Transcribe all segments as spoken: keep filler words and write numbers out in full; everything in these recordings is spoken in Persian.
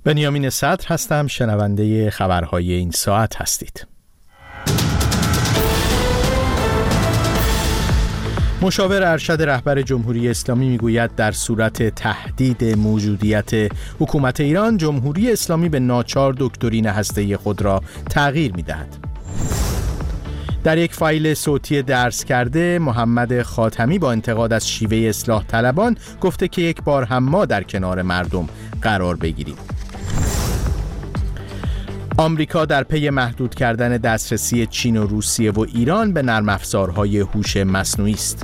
بنیامین صدر هستم، شنونده خبرهای این ساعت هستید. مشاور ارشد رهبر جمهوری اسلامی میگوید در صورت تهدید موجودیت حکومت ایران، جمهوری اسلامی به ناچار دکترین هسته‌ای خود را تغییر می‌دهد. در یک فایل صوتی درس کرده، محمد خاتمی با انتقاد از شیوه اصلاح طلبان گفته که یک بار هم ما در کنار مردم قرار بگیریم. آمریکا در پی محدود کردن دسترسی چین و روسیه و ایران به نرم افزارهای هوش مصنوعی است.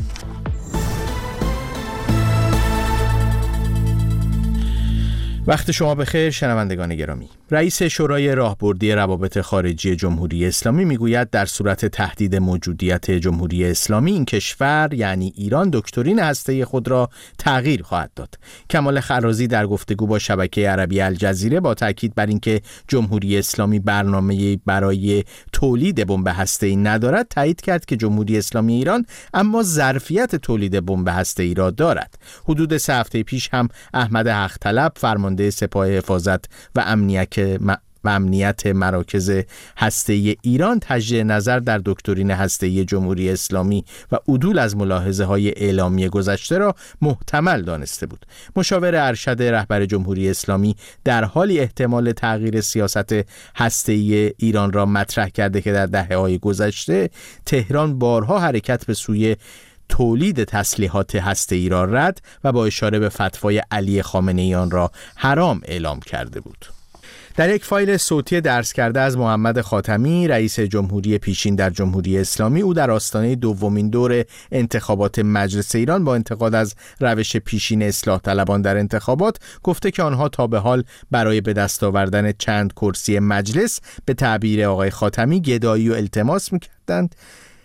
وقت شما بخیر شنوندگان گرامی. رئیس شورای راهبردی روابط خارجی جمهوری اسلامی میگوید در صورت تهدید موجودیت جمهوری اسلامی، این کشور یعنی ایران دکترین هسته‌ای خود را تغییر خواهد داد. کمال خرازی در گفتگو با شبکه عربی الجزیره با تاکید بر اینکه جمهوری اسلامی برنامه‌ای برای تولید بمب هسته‌ای ندارد، تایید کرد که جمهوری اسلامی ایران اما ظرفیت تولید بمب هسته‌ای را دارد. حدود سه هفته پیش هم احمد حق طلب، فرمانده سپاه حفاظت و امنیت و امنیت مراکز هسته‌ای ایران، تجدید نظر در دکترین هسته‌ای جمهوری اسلامی و عدول از ملاحظه‌های اعلامی گذشته را محتمل دانسته بود. مشاور ارشد رهبر جمهوری اسلامی در حالی احتمال تغییر سیاست هسته‌ای ایران را مطرح کرده که در دهه‌های گذشته تهران بارها حرکت به سوی تولید تسلیحات هسته‌ای را رد و با اشاره به فتوای علی خامنه‌ای آن را حرام اعلام کرده بود. در یک فایل صوتی درس کرده از محمد خاتمی، رئیس جمهوری پیشین در جمهوری اسلامی، او در آستانه دومین دور انتخابات مجلس ایران با انتقاد از روش پیشین اصلاح طلبان در انتخابات گفته که آنها تا به حال برای به دست آوردن چند کرسی مجلس به تعبیر آقای خاتمی گدایی و التماس می‌کردند،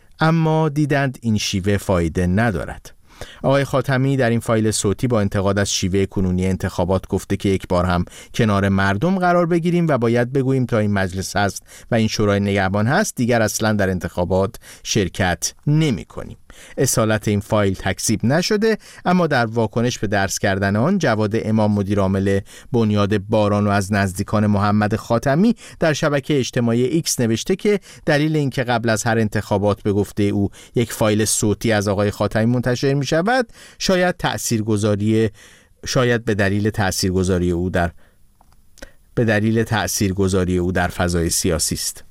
اما دیدند این شیوه فایده ندارد. آقای خاتمی در این فایل صوتی با انتقاد از شیوه کنونی انتخابات گفته که یک بار هم کنار مردم قرار بگیریم و باید بگوییم تا این مجلس هست و این شورای نگهبان هست دیگر اصلا در انتخابات شرکت نمی کنیم. اصالت این فایل تکذیب نشده، اما در واکنش به درس کردن آن، جواد امام مدیر عامل بنیاد باران و از نزدیکان محمد خاتمی در شبکه اجتماعی ایکس نوشته که دلیل اینکه قبل از هر انتخابات به گفته او یک فایل صوتی از آقای خاتمی منتشر می شود شاید تاثیرگذاری شاید به دلیل تاثیرگذاری او در به دلیل تاثیرگذاری او در فضای سیاسی است.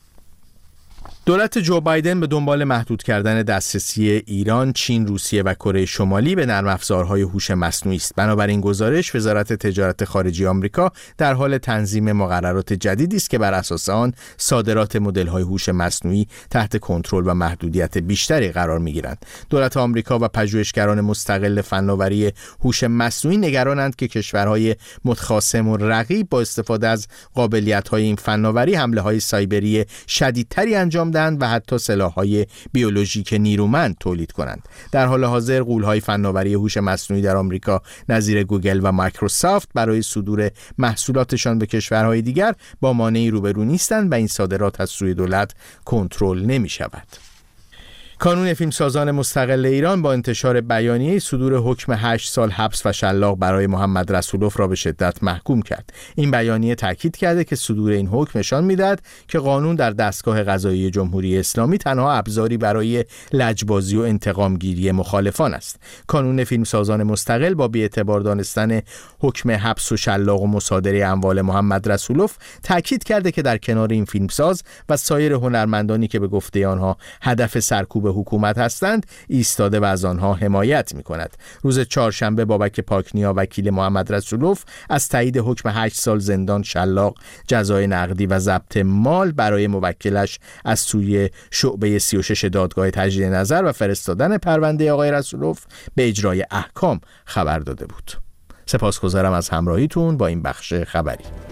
دولت جو بایدن به دنبال محدود کردن دسترسی ایران، چین، روسیه و کره شمالی به نرم افزارهای هوش مصنوعی است. بنابراین گزارش وزارت تجارت خارجی آمریکا در حال تنظیم مقررات جدیدی است که بر اساس آن صادرات مدل‌های هوش مصنوعی تحت کنترل و محدودیت بیشتری قرار می‌گیرند. دولت آمریکا و پژوهشگران مستقل فناوری هوش مصنوعی نگرانند که کشورهای متخاصم و رقیب با استفاده از قابلیت‌های این فناوری حمله‌های سایبری شدیدتری انجام و حتی سلاح‌های بیولوژیک نیرومند تولید کنند. در حال حاضر غول‌های فناوری هوش مصنوعی در آمریکا نظیر گوگل و مایکروسافت برای صدور محصولاتشان به کشورهای دیگر با مانعی روبرو نیستند و این صادرات از سوی دولت کنترل نمی‌شود. کانون فیلمسازان مستقل ایران با انتشار بیانیه صدور حکم هشت سال حبس و شلاق برای محمد رسولوف را به شدت محکوم کرد. این بیانیه تاکید کرده که صدور این حکم نشان می‌دهد که قانون در دستگاه قضایی جمهوری اسلامی تنها ابزاری برای لجبازی و انتقامگیری مخالفان است. کانون فیلمسازان مستقل با بی‌اعتبار دانستن حکم حبس و شلاق و مصادره اموال محمد رسولوف تاکید کرده که در کنار این فیلمساز و سایر هنرمندانی که به گفته آنها هدف سرکوب حکومت هستند ایستاده و از آنها حمایت می کند. روز چهارشنبه بابک پاکنیا وکیل محمد رسولوف از تایید حکم هشت سال زندان، شلاق، جزای نقدی و ضبط مال برای موکلش از سوی شعبه سی و شش دادگاه تجدید نظر و فرستادن پرونده آقای رسولوف به اجرای احکام خبر داده بود. سپاسگزارم از همراهیتون با این بخش خبری.